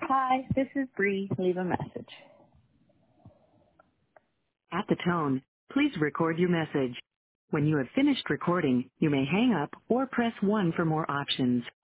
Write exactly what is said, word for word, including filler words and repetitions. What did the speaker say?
Hi, this is Bree. Leave a message. At the tone, please record your message. When you have finished recording, you may hang up or press one for more options.